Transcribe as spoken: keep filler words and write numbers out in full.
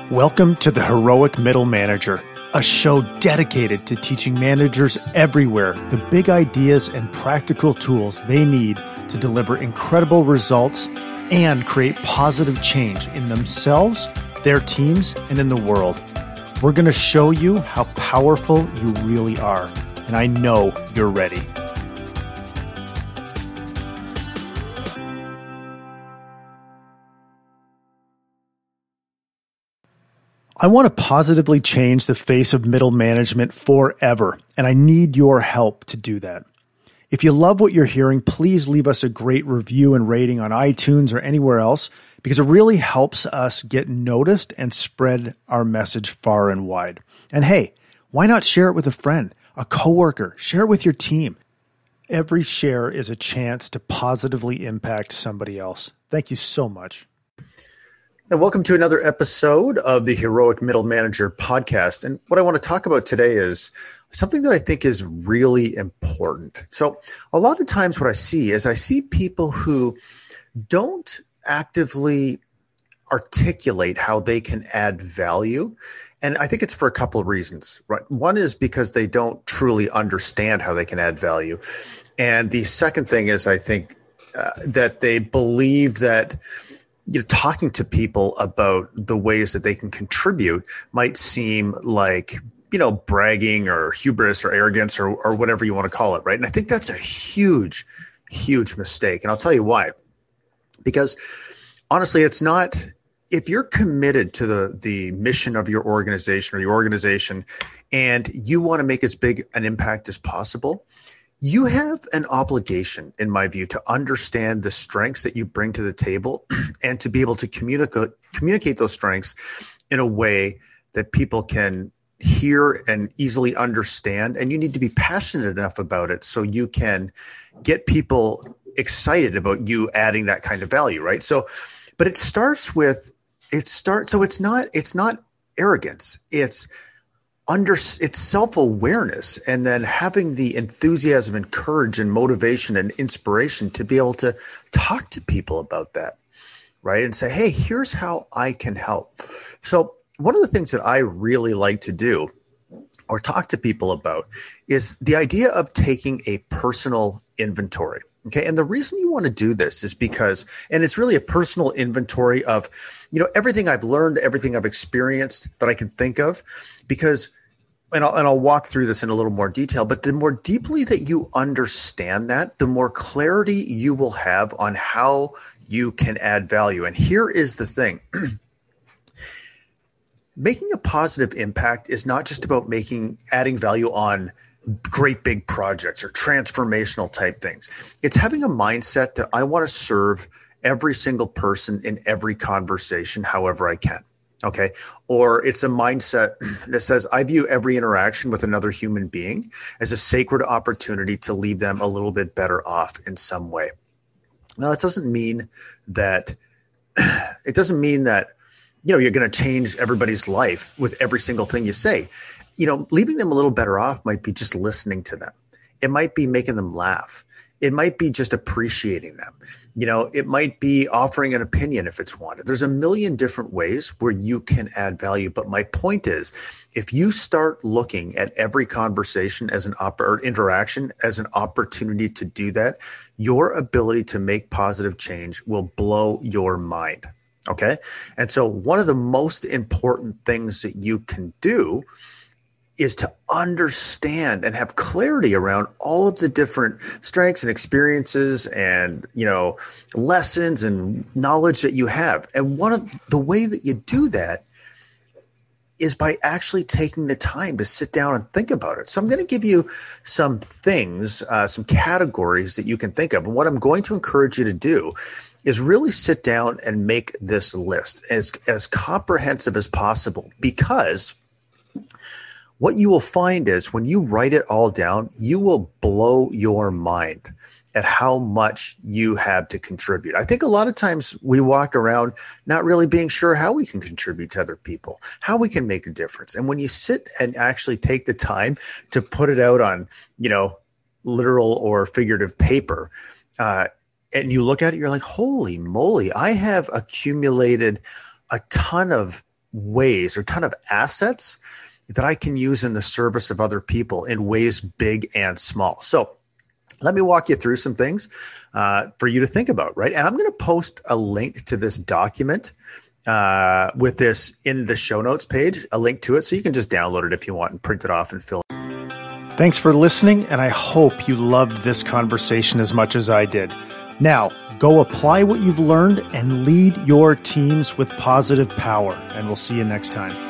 Welcome to the Heroic Middle Manager, a show dedicated to teaching managers everywhere the big ideas and practical tools they need to deliver incredible results and create positive change in themselves, their teams, and in the world. We're going to show you how powerful you really are, and I know you're ready. I want to positively change the face of middle management forever, and I need your help to do that. If you love what you're hearing, please leave us a great review and rating on iTunes or anywhere else, because it really helps us get noticed and spread our message far and wide. And hey, why not share it with a friend, a coworker, share it with your team. Every share is a chance to positively impact somebody else. Thank you so much. And welcome to another episode of the Heroic Middle Manager podcast. And what I want to talk about today is something that I think is really important. So a lot of times what I see is I see people who don't actively articulate how they can add value. And I think it's for a couple of reasons, right? One is because they don't truly understand how they can add value. And the second thing is I think uh, that they believe that you know, talking to people about the ways that they can contribute might seem like, you know, bragging or hubris or arrogance or, or whatever you want to call it, right? And I think that's a huge, huge mistake. And I'll tell you why. Because honestly, it's not, if you're committed to the, the mission of your organization or your organization and you want to make as big an impact as possible, you have an obligation, in my view, to understand the strengths that you bring to the table and to be able to communicate communicate those strengths in a way that people can hear and easily understand. And you need to be passionate enough about it so you can get people excited about you adding that kind of value, right? So, but it starts with, it starts, so it's not, it's not arrogance. It's Under it's self-awareness, and then having the enthusiasm and courage and motivation and inspiration to be able to talk to people about that, right? And say, hey, here's how I can help. So one of the things that I really like to do or talk to people about is the idea of taking a personal inventory. Okay. And the reason you want to do this is because, and it's really a personal inventory of, you know, everything I've learned, everything I've experienced that I can think of, because And I'll, and I'll walk through this in a little more detail, but the more deeply that you understand that, the more clarity you will have on how you can add value. And here is the thing. Making a positive impact is not just about making, adding value on great big projects or transformational type things. It's having a mindset that I want to serve every single person in every conversation, however I can. Okay. Or it's a mindset that says, I view every interaction with another human being as a sacred opportunity to leave them a little bit better off in some way. Now, that doesn't mean that, it doesn't mean that, you know, you're going to change everybody's life with every single thing you say. You know, leaving them a little better off might be just listening to them. It might be making them laugh. It might be just appreciating them. You know, it might be offering an opinion if it's wanted. There's a million different ways where you can add value. But my point is, if you start looking at every conversation as an op- or interaction as an opportunity to do that, your ability to make positive change will blow your mind. Okay. And so one of the most important things that you can do is to understand and have clarity around all of the different strengths and experiences and, you know, lessons and knowledge that you have. And one of the way that you do that is by actually taking the time to sit down and think about it. So I'm going to give you some things, uh, some categories that you can think of. And what I'm going to encourage you to do is really sit down and make this list as, as comprehensive as possible, because what you will find is when you write it all down, you will blow your mind at how much you have to contribute. I think a lot of times we walk around not really being sure how we can contribute to other people, how we can make a difference. And when you sit and actually take the time to put it out on, you know, literal or figurative paper, uh, and you look at it, you're like, holy moly, I have accumulated a ton of ways or a ton of assets that I can use in the service of other people in ways big and small. So let me walk you through some things uh, for you to think about, right? And I'm going to post a link to this document uh, with this in the show notes page, a link to it. So you can just download it if you want and print it off and fill it. Thanks for listening, and I hope you loved this conversation as much as I did. Now, go apply what you've learned and lead your teams with positive power, and we'll see you next time.